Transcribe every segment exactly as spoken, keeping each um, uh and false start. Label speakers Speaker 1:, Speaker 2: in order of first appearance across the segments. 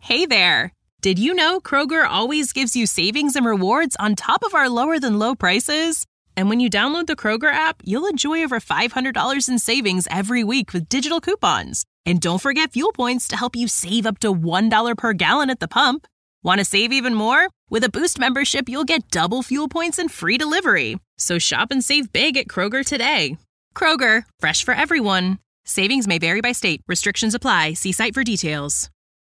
Speaker 1: Hey there! Did you know Kroger always gives you savings and rewards on top of our lower-than-low prices? And when you download the Kroger app, you'll enjoy over five hundred dollars in savings every week with digital coupons. And don't forget fuel points to help you save up to one dollar per gallon at the pump. Want to save even more? With a Boost membership, you'll get double fuel points and free delivery. So shop and save big at Kroger today. Kroger, fresh for everyone. Savings may vary by state. Restrictions apply. See site for details.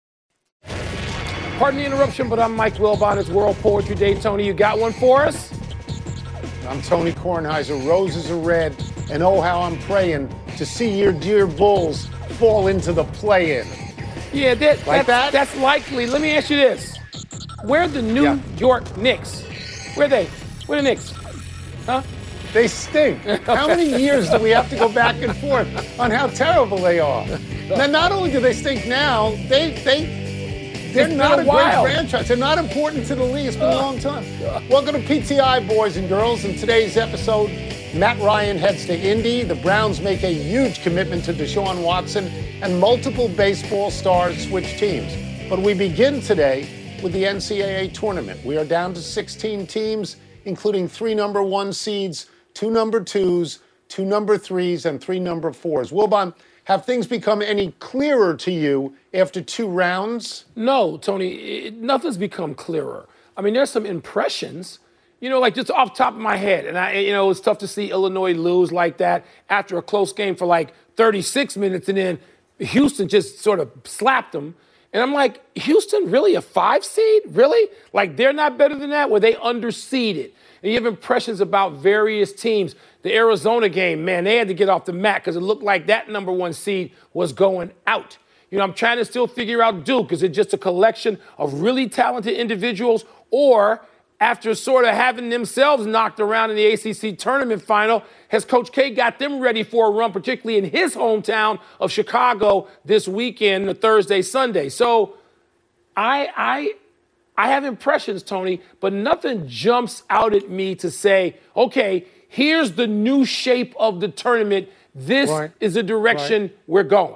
Speaker 2: Pardon the interruption, but I'm Mike Wilbon. It's World Poetry Day. Tony, you got one for us?
Speaker 3: I'm Tony Kornheiser. Roses are red, and oh, how I'm praying to see your dear Bulls fall into the play-in.
Speaker 2: Yeah, that,
Speaker 3: like
Speaker 2: that's,
Speaker 3: that?
Speaker 2: That's likely. Let me ask you this. Where are the New yeah. York Knicks? Where are they? Where are the Knicks? Huh?
Speaker 3: They stink. Okay. How many years do we have to go back and forth on how terrible they are? Now, not only do they stink now, they, they, they're
Speaker 2: it's
Speaker 3: not a
Speaker 2: while.
Speaker 3: great franchise. They're not important to the league. It's been a long time. Welcome to P T I, boys and girls. In today's episode, Matt Ryan heads to Indy. The Browns make a huge commitment to Deshaun Watson, and multiple baseball stars switch teams. But we begin today with the N C double A tournament. We are down to sixteen teams, including three number one seeds, two number twos, two number threes, and three number fours. Wilbon, have things become any clearer to you after two rounds?
Speaker 2: No, Tony, it, nothing's become clearer. I mean, there's some impressions, you know, like just off the top of my head. And, I, you know, it's tough to see Illinois lose like that after a close game for like thirty-six minutes, and then Houston just sort of slapped them. And I'm like, Houston, really a five seed? Really? Like, they're not better than that? Were they underseeded? And you have impressions about various teams. The Arizona game, man, they had to get off the mat because it looked like that number one seed was going out. You know, I'm trying to still figure out Duke. Is it just a collection of really talented individuals, or after sort of having themselves knocked around in the A C C tournament final, has Coach K got them ready for a run, particularly in his hometown of Chicago this weekend, the Thursday, Sunday? So I, I, I have impressions, Tony, but nothing jumps out at me to say, okay, here's the new shape of the tournament. This right. is the direction right. we're going.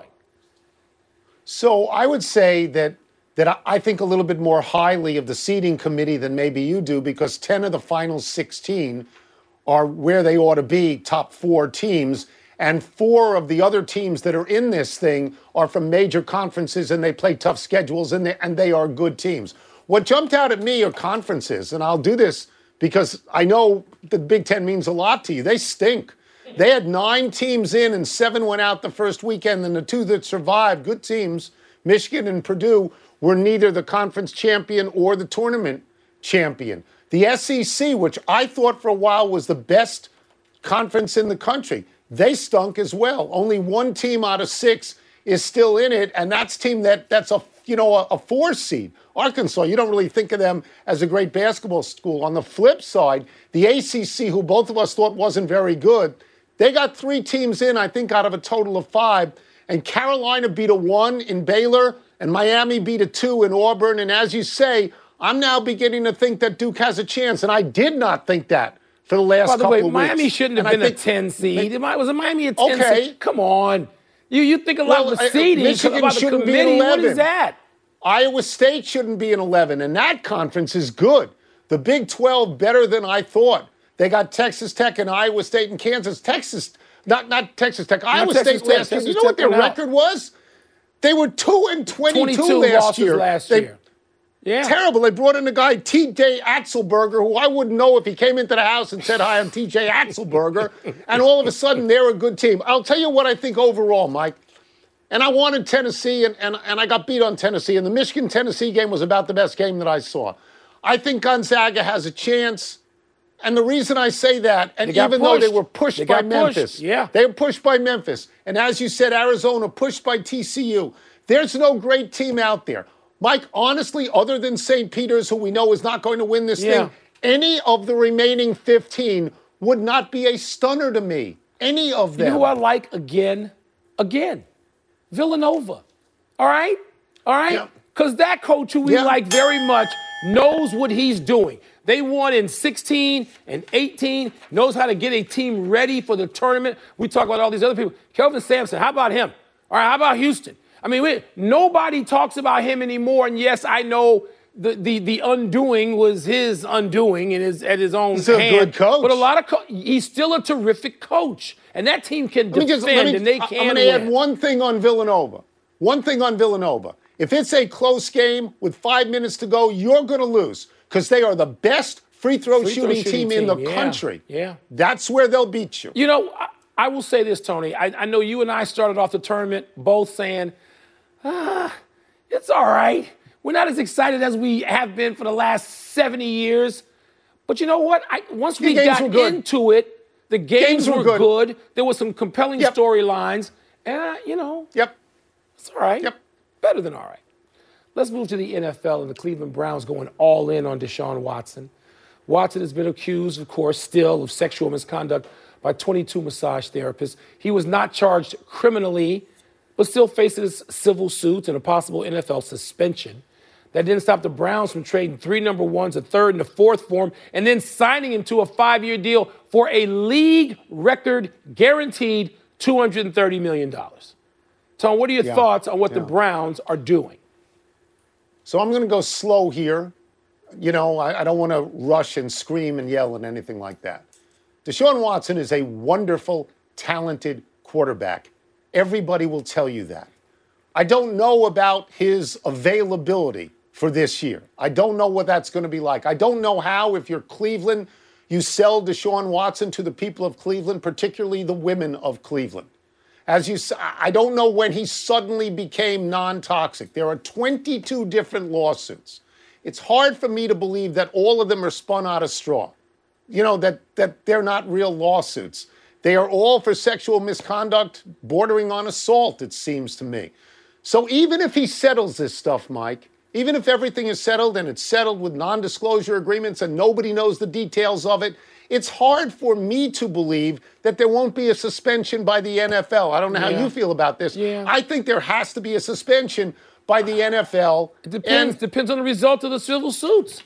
Speaker 3: So I would say that that I think a little bit more highly of the seeding committee than maybe you do, because ten of the final sixteen are where they ought to be, top four teams. And four of the other teams that are in this thing are from major conferences, and they play tough schedules, and they, and they are good teams. What jumped out at me are conferences, and I'll do this because I know the Big Ten means a lot to you. They stink. They had nine teams in, and seven went out the first weekend, and the two that survived, good teams, Michigan and Purdue, were neither the conference champion or the tournament champion. The S E C, which I thought for a while was the best conference in the country, they stunk as well. Only one team out of six is still in it, and that's team that that's a you know a, a four seed. Arkansas, you don't really think of them as a great basketball school. On the flip side, the A C C, who both of us thought wasn't very good, they got three teams in, I think, out of a total of five. And Carolina beat a one in Baylor, and Miami beat a two in Auburn. And as you say, I'm now beginning to think that Duke has a chance, and I did not think that for the last couple of weeks. By the way,
Speaker 2: Miami shouldn't have been a ten seed. They, was it Miami a ten
Speaker 3: okay.
Speaker 2: seed? Come on. You you think a lot
Speaker 3: well,
Speaker 2: of the seeding,
Speaker 3: Michigan
Speaker 2: about the
Speaker 3: shouldn't
Speaker 2: committee.
Speaker 3: Be an eleven.
Speaker 2: What is that?
Speaker 3: Iowa State shouldn't be an eleven, and that conference is good. The Big twelve better than I thought. They got Texas Tech and Iowa State and Kansas. Texas, not not Texas Tech. Not Iowa
Speaker 2: Texas
Speaker 3: State
Speaker 2: Tech.
Speaker 3: last year.
Speaker 2: Texas
Speaker 3: You know
Speaker 2: Tech
Speaker 3: what their record
Speaker 2: out.
Speaker 3: was? They were two and twenty-two last year.
Speaker 2: last
Speaker 3: they,
Speaker 2: year. Yeah.
Speaker 3: Terrible. They brought in a guy, T J Axelberger, who I wouldn't know if he came into the house and said, hi, I'm T J Axelberger. And all of a sudden, they're a good team. I'll tell you what I think overall, Mike. And I wanted Tennessee, and, and, and I got beat on Tennessee. And the Michigan-Tennessee game was about the best game that I saw. I think Gonzaga has a chance. And the reason I say that, and even pushed. though they were pushed
Speaker 2: they
Speaker 3: by
Speaker 2: pushed.
Speaker 3: Memphis.
Speaker 2: Yeah.
Speaker 3: They were pushed by Memphis. And as you said, Arizona pushed by T C U. There's no great team out there. Mike, honestly, other than Saint Peter's, who we know is not going to win this
Speaker 2: yeah.
Speaker 3: thing, any of the remaining fifteen would not be a stunner to me. Any of them.
Speaker 2: You know who I like again? Again. Villanova. All right? All right? Because yeah. that coach who we yeah. like very much knows what he's doing. They won in sixteen and eighteen, knows how to get a team ready for the tournament. We talk about all these other people. Kelvin Sampson, how about him? All right, how about Houston? I mean, wait, nobody talks about him anymore. And yes, I know the the, the undoing was his undoing in his, at his own
Speaker 3: He's
Speaker 2: hand.
Speaker 3: a good coach.
Speaker 2: But a lot of co- he's still a terrific coach. And that team can
Speaker 3: Let me
Speaker 2: defend
Speaker 3: just, let me,
Speaker 2: and they
Speaker 3: I-
Speaker 2: can
Speaker 3: I'm going to
Speaker 2: win.
Speaker 3: add one thing on Villanova. One thing on Villanova. If it's a close game with five minutes to go, you're going to lose because they are the best free throw
Speaker 2: Free throw
Speaker 3: shooting,
Speaker 2: shooting
Speaker 3: team, in the
Speaker 2: team, yeah,
Speaker 3: country.
Speaker 2: yeah.
Speaker 3: That's where they'll beat you.
Speaker 2: You know, I, I will say this, Tony. I, I know you and I started off the tournament both saying, ah, it's all right. We're not as excited as we have been for the last seventy years. But you know what? I, once we
Speaker 3: games
Speaker 2: got
Speaker 3: were good.
Speaker 2: into it, the games,
Speaker 3: Games were
Speaker 2: were
Speaker 3: good.
Speaker 2: good. There were some compelling
Speaker 3: Yep.
Speaker 2: storylines. And, uh, you know,
Speaker 3: Yep.
Speaker 2: it's all right.
Speaker 3: Yep.
Speaker 2: Better than all right. Let's move to the N F L and the Cleveland Browns going all in on Deshaun Watson. Watson has been accused, of course, still of sexual misconduct by twenty-two massage therapists. He was not charged criminally, but still faces civil suits and a possible N F L suspension. That didn't stop the Browns from trading three number ones, a third and a fourth for him, and then signing him to a five-year deal for a league record guaranteed two hundred thirty million dollars. Tom, what are your
Speaker 3: Yeah.
Speaker 2: thoughts on what the
Speaker 3: Yeah.
Speaker 2: Browns are doing?
Speaker 3: So I'm going to go slow here. You know, I, I don't want to rush and scream and yell and anything like that. Deshaun Watson is a wonderful, talented quarterback. Everybody will tell you that. I don't know about his availability for this year. I don't know what that's going to be like. I don't know how, if you're Cleveland, you sell Deshaun Watson to the people of Cleveland, particularly the women of Cleveland. As you, s- I don't know when he suddenly became non-toxic. There are twenty-two different lawsuits. It's hard for me to believe that all of them are spun out of straw. You know, that, that they're not real lawsuits. They are all for sexual misconduct bordering on assault, it seems to me. So even if he settles this stuff, Mike, even if everything is settled and it's settled with non-disclosure agreements and nobody knows the details of it, it's hard for me to believe that there won't be a suspension by the N F L. I don't know how
Speaker 2: Yeah.
Speaker 3: you feel about this.
Speaker 2: Yeah.
Speaker 3: I think there has to be a suspension by the N F L.
Speaker 2: It depends.
Speaker 3: And
Speaker 2: Depends on the result of the civil suits.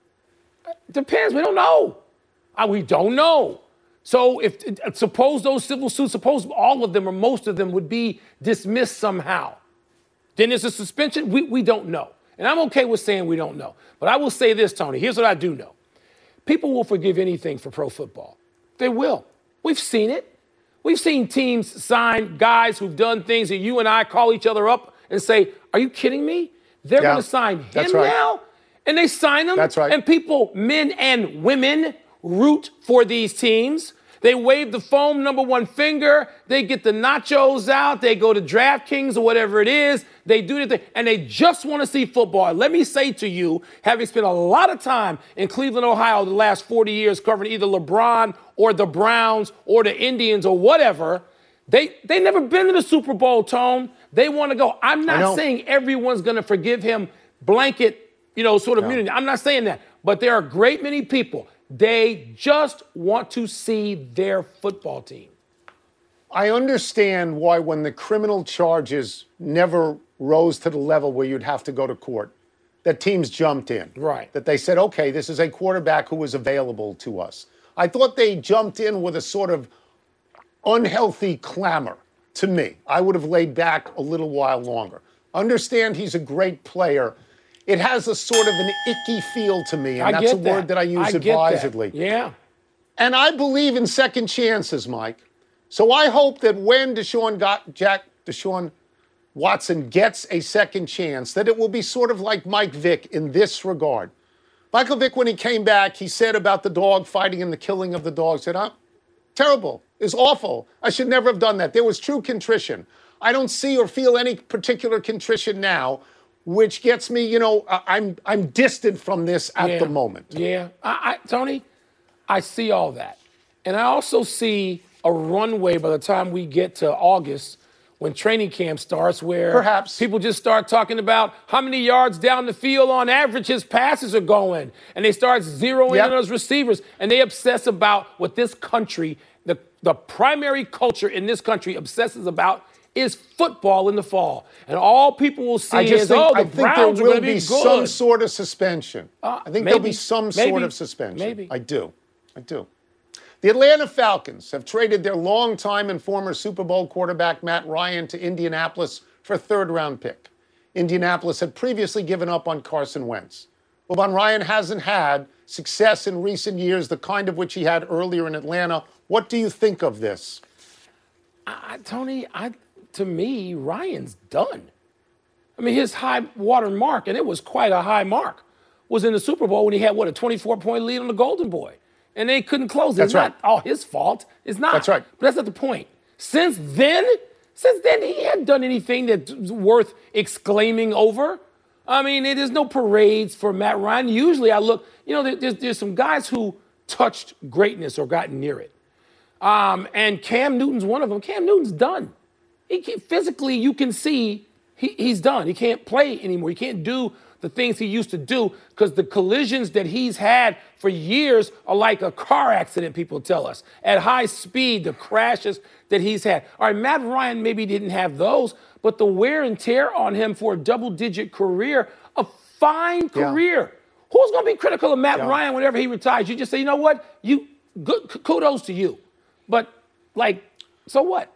Speaker 2: It depends. We don't know. Uh, we don't know. So if uh, suppose those civil suits, suppose all of them or most of them would be dismissed somehow, then there's a suspension. We we don't know, and I'm okay with saying we don't know. But I will say this, Tony. Here's what I do know: people will forgive anything for pro football. They will. We've seen it. We've seen teams sign guys who've done things that you and I call each other up and say, "Are you kidding me?" They're
Speaker 3: Yeah,
Speaker 2: going to sign him
Speaker 3: that's right.
Speaker 2: now, and they sign them.
Speaker 3: That's right.
Speaker 2: And people, men and women, root for these teams. They wave the foam number one finger. They get the nachos out. They go to DraftKings or whatever it is. They do the thing, and they just want to see football. Let me say to you, having spent a lot of time in Cleveland, Ohio, the last forty years covering either LeBron or the Browns or the Indians or whatever, they they never been to the Super Bowl, Tone. They want to go. I'm
Speaker 3: I
Speaker 2: not
Speaker 3: know.
Speaker 2: saying everyone's going to forgive him blanket, you know, sort of
Speaker 3: No.
Speaker 2: immunity. I'm not saying that. But there are a great many people. They just want to see their football team.
Speaker 3: I understand why when the criminal charges never rose to the level where you'd have to go to court, that teams jumped in.
Speaker 2: Right.
Speaker 3: That they said, okay, this is a quarterback who was available to us. I thought they jumped in with a sort of unhealthy clamor to me. I would have laid back a little while longer. Understand he's a great player. It has a sort of an icky feel to me, and
Speaker 2: I
Speaker 3: that's
Speaker 2: get
Speaker 3: a word that I use
Speaker 2: I get that.
Speaker 3: advisedly.
Speaker 2: Yeah.
Speaker 3: And I believe in second chances, Mike. So I hope that when Deshaun got Jack Deshaun Watson gets a second chance, that it will be sort of like Mike Vick in this regard. Michael Vick, when he came back, he said about the dog fighting and the killing of the dog, said, huh? Terrible. It's awful. I should never have done that. There was true contrition. I don't see or feel any particular contrition now, which gets me, you know, I- I'm I'm distant from this at
Speaker 2: Yeah.
Speaker 3: the moment.
Speaker 2: Yeah. I, I, Tony, I see all that. And I also see a runway by the time we get to August when training camp starts where
Speaker 3: Perhaps.
Speaker 2: people just start talking about how many yards down the field on average his passes are going. And they start zeroing
Speaker 3: Yep.
Speaker 2: in on those receivers. And they obsess about what this country, the, the primary culture in this country obsesses about is football in the fall. And all people will see
Speaker 3: I just
Speaker 2: is,
Speaker 3: think,
Speaker 2: oh, the
Speaker 3: I think there
Speaker 2: Browns are
Speaker 3: will
Speaker 2: going to
Speaker 3: be,
Speaker 2: be good.
Speaker 3: some sort of suspension.
Speaker 2: Uh,
Speaker 3: I think there'll
Speaker 2: maybe,
Speaker 3: be some
Speaker 2: maybe,
Speaker 3: sort of suspension.
Speaker 2: maybe.
Speaker 3: I do. I do. The Atlanta Falcons have traded their longtime and former Super Bowl quarterback Matt Ryan to Indianapolis for a third-round pick. Indianapolis had previously given up on Carson Wentz. Well, Von Ryan hasn't had success in recent years, the kind of which he had earlier in Atlanta. What do you think of this?
Speaker 2: I, Tony, I, to me, Ryan's done. I mean, his high water mark, and it was quite a high mark, was in the Super Bowl when he had, what, a twenty-four point lead on the Golden Boy. And they couldn't close it.
Speaker 3: That's
Speaker 2: it's
Speaker 3: right.
Speaker 2: not all his fault. It's not.
Speaker 3: That's right.
Speaker 2: But that's not the point. Since then, since then, he hadn't done anything that's worth exclaiming over. I mean, there's no parades for Matt Ryan. Usually I look, you know, there's, there's some guys who touched greatness or got near it. Um, and Cam Newton's one of them. Cam Newton's done. He can, physically, you can see he, he's done. He can't play anymore. He can't do the things he used to do because the collisions that he's had for years are like a car accident, people tell us. At high speed, the crashes that he's had. All right, Matt Ryan maybe didn't have those, but the wear and tear on him for a double-digit career, a fine career. Yeah. Who's going to be critical of Matt yeah. Ryan whenever he retires? You just say, you know what? You good, kudos to you. But, like, so what?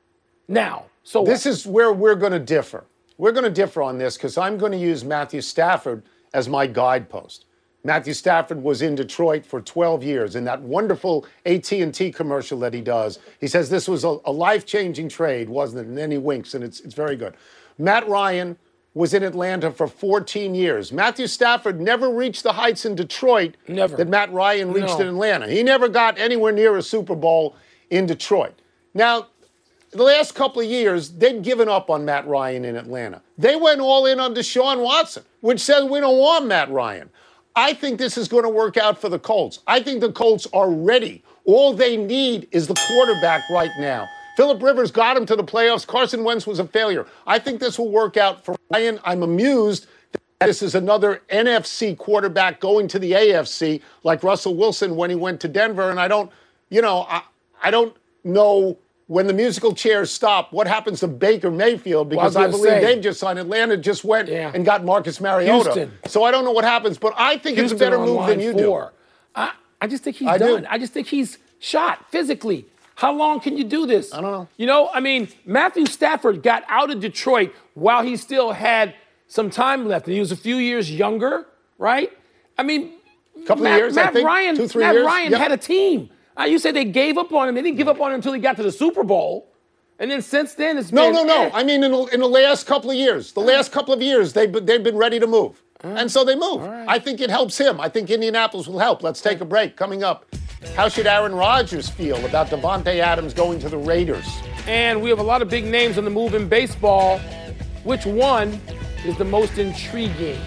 Speaker 2: Now, so
Speaker 3: This
Speaker 2: what?
Speaker 3: is where we're going to differ. We're going to differ on this because I'm going to use Matthew Stafford as my guidepost. Matthew Stafford was in Detroit for twelve years in that wonderful A T and T commercial that he does. He says this was a, a life-changing trade, wasn't it? And then he winks, and it's, it's very good. Matt Ryan was in Atlanta for fourteen years. Matthew Stafford never reached the heights in Detroit
Speaker 2: never.
Speaker 3: that Matt Ryan reached
Speaker 2: no.
Speaker 3: in Atlanta. He never got anywhere near a Super Bowl in Detroit. Now, the last couple of years, they'd given up on Matt Ryan in Atlanta. They went all in on Deshaun Watson, which says we don't want Matt Ryan. I think this is going to work out for the Colts. I think the Colts are ready. All they need is the quarterback right now. Phillip Rivers got him to the playoffs. Carson Wentz was a failure. I think this will work out for Ryan. I'm amused that this is another N F C quarterback going to the A F C like Russell Wilson when he went to Denver. And I don't, you know, I, I don't know when the musical chairs stop, what happens to Baker Mayfield? Because well, I, I believe say, they've just signed. Atlanta just went yeah. and got Marcus Mariota. Houston. So I don't know what happens, but I think Houston it's a better move than you four. do.
Speaker 2: I, I just think he's
Speaker 3: I
Speaker 2: done.
Speaker 3: Do.
Speaker 2: I just think he's shot physically. How long can you do this?
Speaker 3: I don't know.
Speaker 2: You know, I mean, Matthew Stafford got out of Detroit while he still had some time left. And he was a few years younger, right? I mean,
Speaker 3: a couple
Speaker 2: Matt,
Speaker 3: of years,
Speaker 2: Matt
Speaker 3: I think.
Speaker 2: Ryan,
Speaker 3: Two, three
Speaker 2: Matt
Speaker 3: years.
Speaker 2: Ryan
Speaker 3: yep.
Speaker 2: had a team. Uh, you said they gave up on him. They didn't give up on him until he got to the Super Bowl. And then since then, it's
Speaker 3: no,
Speaker 2: been...
Speaker 3: No, no,
Speaker 2: eh.
Speaker 3: no. I mean, in the, in the last couple of years, the last couple of years, they've, they've been ready to move. Uh, and so they move. Right. I think it helps him. I think Indianapolis will help. Let's take a break. Coming up, how should Aaron Rodgers feel about Davante Adams going to the Raiders?
Speaker 2: And we have a lot of big names on the move in baseball. Which one is the most intriguing?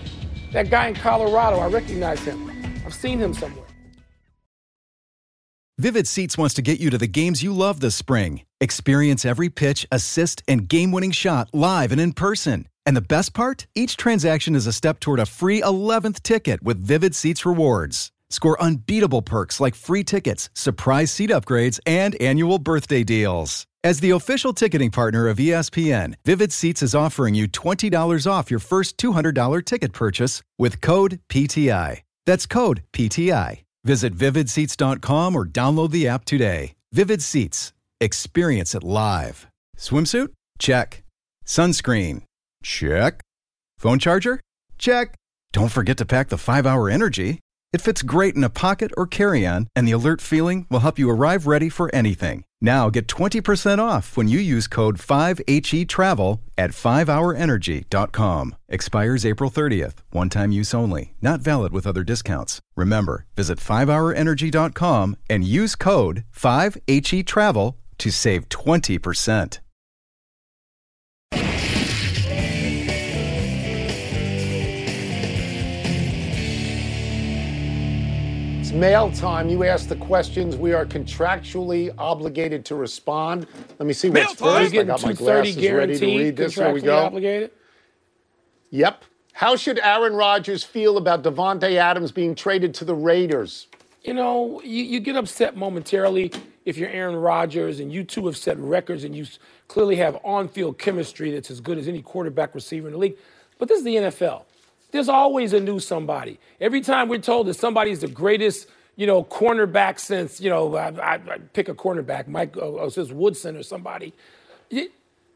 Speaker 2: That guy in Colorado, I recognize him. I've seen him somewhere.
Speaker 4: Vivid Seats wants to get you to the games you love this spring. Experience every pitch, assist, and game-winning shot live and in person. And the best part? Each transaction is a step toward a free eleventh ticket with Vivid Seats rewards. Score unbeatable perks like free tickets, surprise seat upgrades, and annual birthday deals. As the official ticketing partner of E S P N, Vivid Seats is offering you twenty dollars off your first two hundred dollars ticket purchase with code P T I. That's code P T I. Visit vivid seats dot com or download the app today. Vivid Seats. Experience it live. Swimsuit? Check. Sunscreen? Check. Phone charger? Check. Don't forget to pack the five hour Energy. It fits great in a pocket or carry-on, and the alert feeling will help you arrive ready for anything. Now get twenty percent off when you use code five H E travel at five hour energy dot com. Expires April thirtieth. One-time use only. Not valid with other discounts. Remember, visit five hour energy dot com and use code five H E travel to save twenty percent.
Speaker 3: It's mail time. You ask the questions. We are contractually obligated to respond. Let me see what's first. I got my glasses ready to read this. Here we go.
Speaker 2: Obligated?
Speaker 3: Yep. How should Aaron Rodgers feel about Davante Adams being traded to the Raiders?
Speaker 2: You know, you, you get upset momentarily if you're Aaron Rodgers and you two have set records and you clearly have on-field chemistry that's as good as any quarterback receiver in the league. But this is the N F L. There's always a new somebody. Every time we're told that somebody's the greatest, you know, cornerback since, you know, I, I, I pick a cornerback, Mike uh, uh, says Woodson or somebody. It,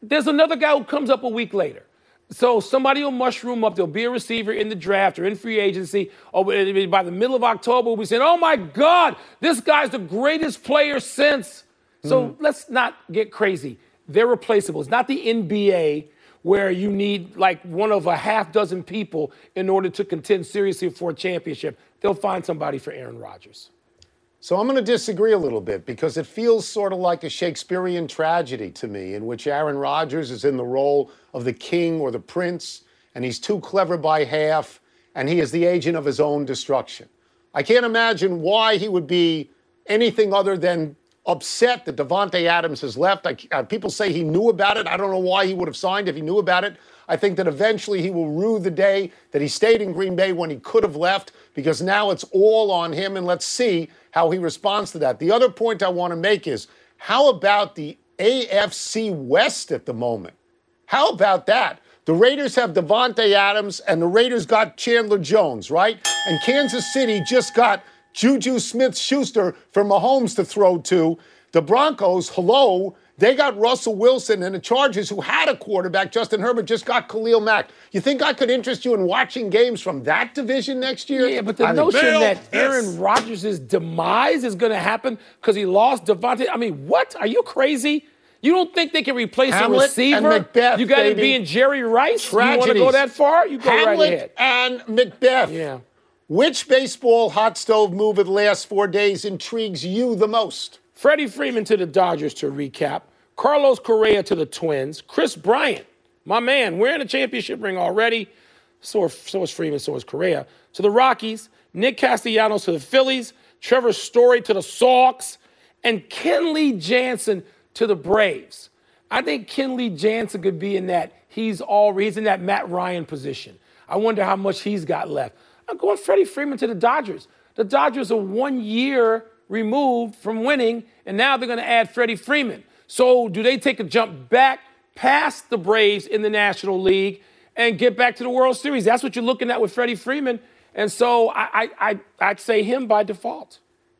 Speaker 2: there's another guy who comes up a week later. So somebody will mushroom up. There'll be a receiver in the draft or in free agency. Or by the middle of October, we'll be saying, oh, my God, this guy's the greatest player since. So mm-hmm. let's not get crazy. They're replaceable. It's not the N B A where you need like one of a half dozen people in order to contend seriously for a championship. They'll find somebody for Aaron Rodgers.
Speaker 3: So I'm going to disagree a little bit because it feels sort of like a Shakespearean tragedy to me in which Aaron Rodgers is in the role of the king or the prince, and he's too clever by half, and he is the agent of his own destruction. I can't imagine why he would be anything other than upset that Davante Adams has left. I, uh, people say he knew about it. I don't know why he would have signed if he knew about it. I think that eventually he will rue the day that he stayed in Green Bay when he could have left, because now it's all on him, and let's see how he responds to that. The other point I want to make is, how about the A F C West at the moment? How about that? The Raiders have Davante Adams, and the Raiders got Chandler Jones, right? And Kansas City just got Juju Smith-Schuster for Mahomes to throw to. The Broncos, hello, they got Russell Wilson, and the Chargers, who had a quarterback, Justin Herbert, just got Khalil Mack. You think I could interest you in watching games from that division next year?
Speaker 2: Yeah, but the
Speaker 3: I
Speaker 2: notion
Speaker 3: mean,
Speaker 2: that Aaron Rodgers' demise is going to happen because he lost Davante, I mean, what? Are you crazy? You don't think they can replace
Speaker 3: Hamlet
Speaker 2: a receiver?
Speaker 3: and Macbeth,
Speaker 2: you got to
Speaker 3: baby.
Speaker 2: be in Jerry Rice?
Speaker 3: Tragedies.
Speaker 2: You want to go that far? You go
Speaker 3: Hamlet
Speaker 2: right ahead.
Speaker 3: and Macbeth.
Speaker 2: Yeah.
Speaker 3: Which baseball hot stove move of the last four days intrigues you the most?
Speaker 2: Freddie Freeman to the Dodgers, to recap. Carlos Correa to the Twins. Chris Bryant, my man, wearing a championship ring already. So, so is Freeman, so is Correa. To the Rockies. Nick Castellanos to the Phillies. Trevor Story to the Sox. And Kenley Jansen to the Braves. I think Kenley Jansen could be in that. He's all he's in that Matt Ryan position. I wonder how much he's got left. I'm going Freddie Freeman to the Dodgers. The Dodgers are one year removed from winning, and now they're going to add Freddie Freeman. So do they take a jump back past the Braves in the National League and get back to the World Series? That's what you're looking at with Freddie Freeman. And so I, I, I, I'd say him by default.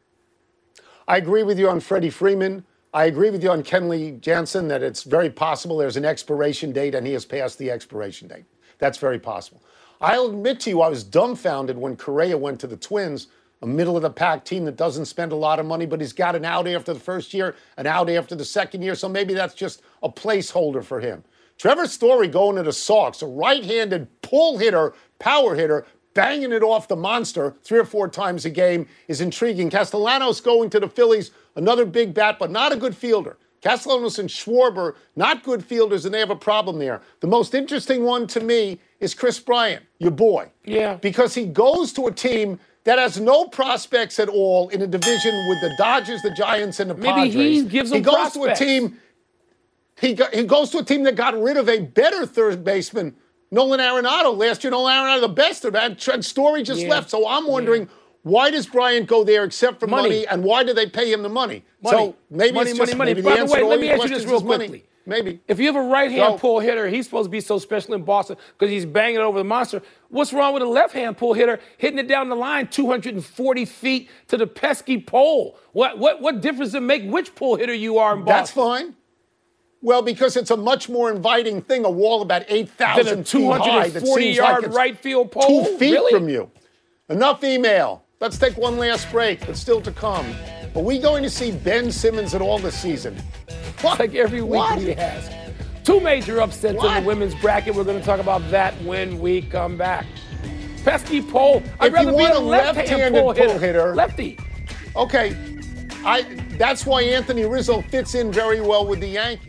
Speaker 3: I agree with you on Freddie Freeman. I agree with you on Kenley Jansen that it's very possible there's an expiration date and he has passed the expiration date. That's very possible. I'll admit to you, I was dumbfounded when Correa went to the Twins, a middle-of-the-pack team that doesn't spend a lot of money, but he's got an out after the first year, an out after the second year, so maybe that's just a placeholder for him. Trevor Story going to the Sox, a right-handed pull hitter, power hitter, banging it off the monster three or four times a game is intriguing. Castellanos going to the Phillies, another big bat, but not a good fielder. Castellanos and Schwarber, not good fielders, and they have a problem there. The most interesting one to me is Chris Bryant, your boy.
Speaker 2: Yeah.
Speaker 3: Because he goes to a team that has no prospects at all in a division with the Dodgers, the Giants, and the
Speaker 2: Maybe
Speaker 3: Padres.
Speaker 2: he gives them
Speaker 3: He goes
Speaker 2: prospects.
Speaker 3: to a team. He, got, he goes to a team that got rid of a better third baseman, Nolan Arenado. Last year, Nolan Arenado, the best of that. Trent Story just
Speaker 2: Yeah.
Speaker 3: left. So I'm wondering,
Speaker 2: Yeah.
Speaker 3: why does Bryant go there except for money,
Speaker 2: Money.
Speaker 3: and why do they pay him the money?
Speaker 2: Money.
Speaker 3: So maybe
Speaker 2: money,
Speaker 3: it's
Speaker 2: money,
Speaker 3: just
Speaker 2: money.
Speaker 3: maybe
Speaker 2: By
Speaker 3: the
Speaker 2: the
Speaker 3: answer
Speaker 2: way,
Speaker 3: to all
Speaker 2: let me
Speaker 3: your
Speaker 2: ask you this
Speaker 3: questions
Speaker 2: real
Speaker 3: is money.
Speaker 2: quickly.
Speaker 3: Maybe.
Speaker 2: If you have a right-hand
Speaker 3: So-
Speaker 2: pull hitter, he's supposed to be so special in Boston because he's banging it over the monster. What's wrong with a left-hand pull hitter hitting it down the line two hundred forty feet to the pesky pole? What what what difference does it make which pull hitter you are in Boston?
Speaker 3: That's fine. Well, because it's a much more inviting thing, a wall about eight thousand feet high that seems like
Speaker 2: yard
Speaker 3: it's
Speaker 2: right field pole?
Speaker 3: two feet
Speaker 2: Really?
Speaker 3: from you. Enough email. Let's take one last break, but still to come. Are we going to see Ben Simmons at all this season? What?
Speaker 2: Like every week
Speaker 3: What?
Speaker 2: we ask. Two major upsets
Speaker 3: What?
Speaker 2: in the women's bracket. We're going to talk about that when we come back. Pesky pole. I'd
Speaker 3: If you
Speaker 2: rather be
Speaker 3: want
Speaker 2: a
Speaker 3: a
Speaker 2: left-hand
Speaker 3: left-handed
Speaker 2: pull
Speaker 3: pull
Speaker 2: hitter.
Speaker 3: hitter-
Speaker 2: Lefty.
Speaker 3: Okay, I. That's why Anthony Rizzo fits in very well with the Yankees.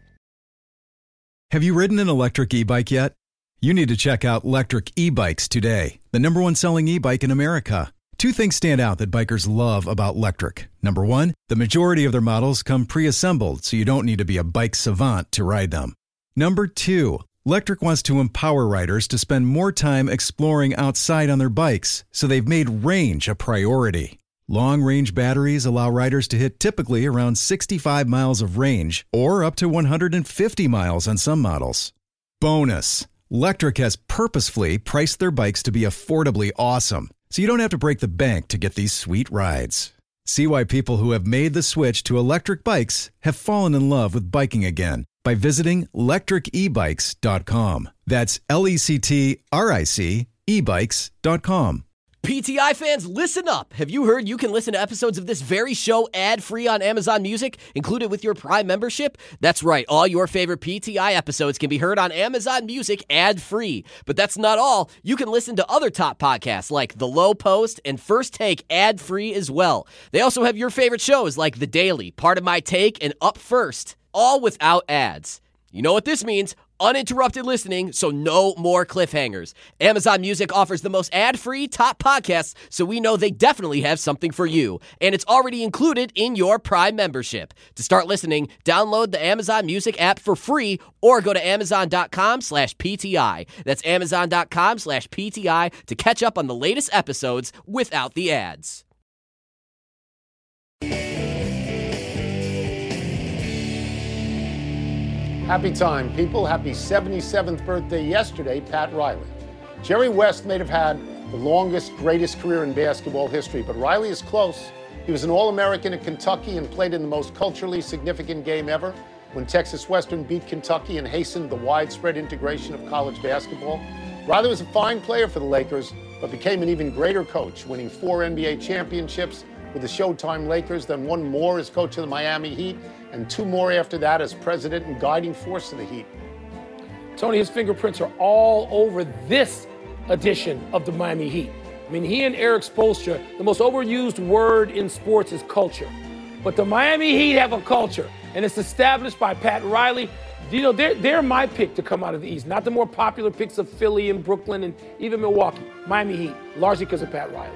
Speaker 4: Have you ridden an electric e-bike yet? You need to check out Lectric E-Bikes today, the number one selling e-bike in America. Two things stand out that bikers love about Lectric. Number one, the majority of their models come pre-assembled, so you don't need to be a bike savant to ride them. Number two, Lectric wants to empower riders to spend more time exploring outside on their bikes, so they've made range a priority. Long-range batteries allow riders to hit typically around sixty-five miles of range or up to one hundred fifty miles on some models. Bonus, Lectric has purposefully priced their bikes to be affordably awesome, so you don't have to break the bank to get these sweet rides. See why people who have made the switch to electric bikes have fallen in love with biking again by visiting lectric e bikes dot com. That's L E C T R I C e bikes dot com.
Speaker 5: P T I fans, listen up. Have you heard you can listen to episodes of this very show ad-free on Amazon Music, included with your Prime membership? That's right. All your favorite P T I episodes can be heard on Amazon Music ad-free. But that's not all. You can listen to other top podcasts like The Low Post and First Take ad-free as well. They also have your favorite shows like The Daily, Part of My Take, and Up First, all without ads. You know what this means? Uninterrupted listening, so no more cliffhangers. Amazon Music offers the most ad-free top podcasts, so we know they definitely have something for you. And it's already included in your Prime membership. To start listening, download the Amazon Music app for free or go to amazon.com slash PTI. That's amazon.com slash PTI to catch up on the latest episodes without the ads.
Speaker 3: Happy time, people. Happy seventy-seventh birthday yesterday, Pat Riley. Jerry West may have had the longest, greatest career in basketball history, but Riley is close. He was an All-American at Kentucky and played in the most culturally significant game ever when Texas Western beat Kentucky and hastened the widespread integration of college basketball. Riley was a fine player for the Lakers, but became an even greater coach, winning four N B A championships with the Showtime Lakers, then one more as coach of the Miami Heat, and two more after that as president and guiding force of the Heat.
Speaker 2: Tony, his fingerprints are all over this edition of the Miami Heat. I mean, he and Eric Spoelstra, the most overused word in sports is culture. But the Miami Heat have a culture, and it's established by Pat Riley. You know, they're, they're my pick to come out of the East, not the more popular picks of Philly and Brooklyn and even Milwaukee. Miami Heat, largely because of Pat Riley.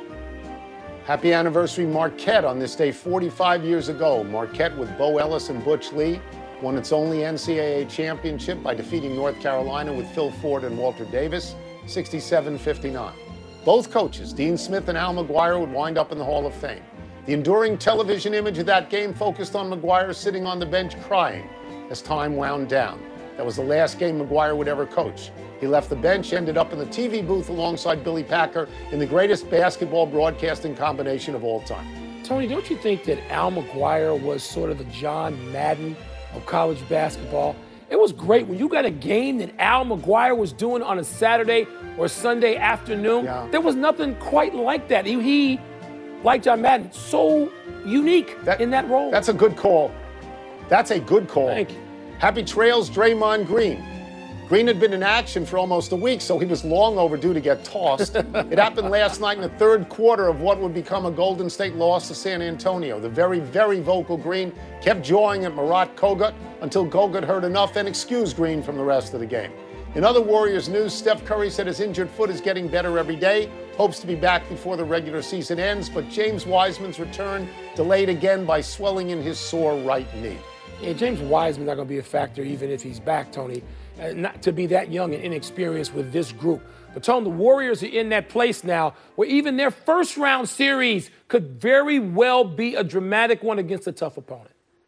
Speaker 3: Happy anniversary, Marquette, on this day forty-five years ago. Marquette with Bo Ellis and Butch Lee won its only N C double A championship by defeating North Carolina with Phil Ford and Walter Davis, sixty-seven fifty-nine. Both coaches, Dean Smith and Al McGuire, would wind up in the Hall of Fame. The enduring television image of that game focused on McGuire sitting on the bench crying as time wound down. That was the last game McGuire would ever coach. He left the bench, ended up in the T V booth alongside Billy Packer in the greatest basketball broadcasting combination of all time.
Speaker 2: Tony, don't you think that Al McGuire was sort of the John Madden of college basketball? It was great when you got a game that Al McGuire was doing on a Saturday or Sunday afternoon.
Speaker 3: Yeah.
Speaker 2: There was nothing quite like that. He, he like John Madden, so unique that, in that role.
Speaker 3: That's a good call. That's a good call.
Speaker 2: Thank you.
Speaker 3: Happy trails, Draymond Green. Green had been in action for almost a week, so he was long overdue to get tossed. It happened last night in the third quarter of what would become a Golden State loss to San Antonio. The very, very vocal Green kept jawing at Marat Kogut until Kogut heard enough and excused Green from the rest of the game. In other Warriors news, Steph Curry said his injured foot is getting better every day, hopes to be back before the regular season ends, but James Wiseman's return delayed again by swelling in his sore right knee.
Speaker 2: Yeah, James Wiseman's not going to be a factor even if he's back, Tony. Uh, not to be that young and inexperienced with this group. But Tony, the Warriors are in that place now where even their first round series could very well be a dramatic one against a tough opponent.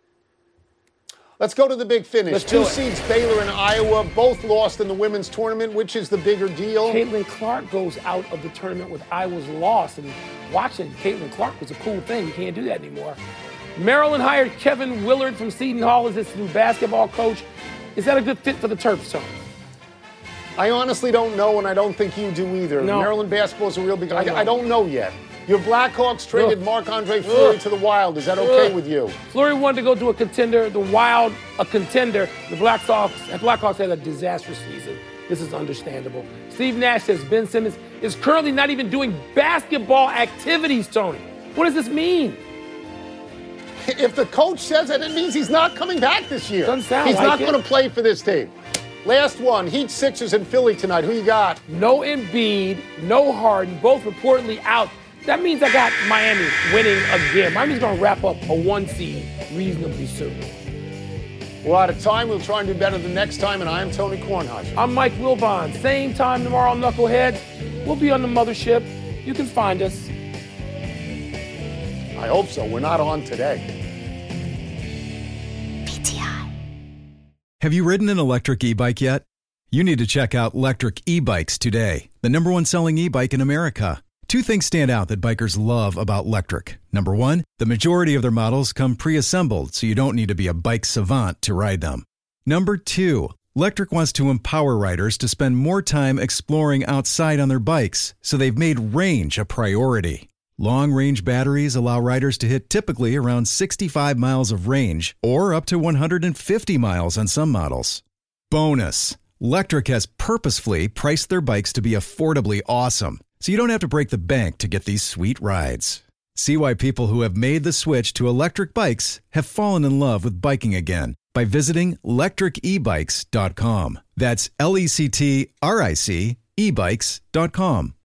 Speaker 3: Let's go to the big finish.
Speaker 2: Let's
Speaker 3: Two
Speaker 2: do it.
Speaker 3: seeds, Baylor and Iowa, both lost in the women's tournament. Which is the bigger deal?
Speaker 2: Caitlin Clark goes out of the tournament with Iowa's loss. And watching Caitlin Clark was a cool thing. You can't do that anymore. Maryland hired Kevin Willard from Seton Hall as its new basketball coach. Is that a good fit for the Terps, Tony?
Speaker 3: I honestly don't know, and I don't think you do either.
Speaker 2: No.
Speaker 3: Maryland basketball is a real big... I,
Speaker 2: I know.
Speaker 3: I don't know yet. Your Blackhawks traded
Speaker 2: Ugh.
Speaker 3: Marc-Andre Fleury
Speaker 2: Ugh.
Speaker 3: to the Wild. Is that okay
Speaker 2: Ugh.
Speaker 3: with you?
Speaker 2: Fleury wanted to go to a contender, the Wild, a contender. The Blackhawks, the Blackhawks had a disastrous season. This is understandable. Steve Nash says Ben Simmons is currently not even doing basketball activities, Tony. What does this mean?
Speaker 3: If the coach says it, it means he's not coming back this year.
Speaker 2: Doesn't sound
Speaker 3: he's
Speaker 2: like
Speaker 3: not
Speaker 2: it.
Speaker 3: going to play for this team. Last one, Heat Sixers in Philly tonight. Who you got?
Speaker 2: No Embiid, no Harden, both reportedly out. That means I got Miami winning again. Miami's going to wrap up a one seed reasonably soon.
Speaker 3: We're out of time. We'll try and do better the next time, and I'm Tony Kornheiser.
Speaker 2: I'm Mike Wilbon. Same time tomorrow, Knuckleheads. We'll be on the mothership. You can find us.
Speaker 3: I hope so. We're not on today.
Speaker 1: P T I.
Speaker 4: Have you ridden an electric e-bike yet? You need to check out Lectric E-Bikes today, the number one selling e-bike in America. Two things stand out that bikers love about Lectric. Number one, the majority of their models come pre-assembled, so you don't need to be a bike savant to ride them. Number two, Lectric wants to empower riders to spend more time exploring outside on their bikes, so they've made range a priority. Long-range batteries allow riders to hit typically around sixty-five miles of range or up to one hundred fifty miles on some models. Bonus, Lectric has purposefully priced their bikes to be affordably awesome, so you don't have to break the bank to get these sweet rides. See why people who have made the switch to electric bikes have fallen in love with biking again by visiting lectric e bikes dot com. That's L E C T R I C e bikes dot com.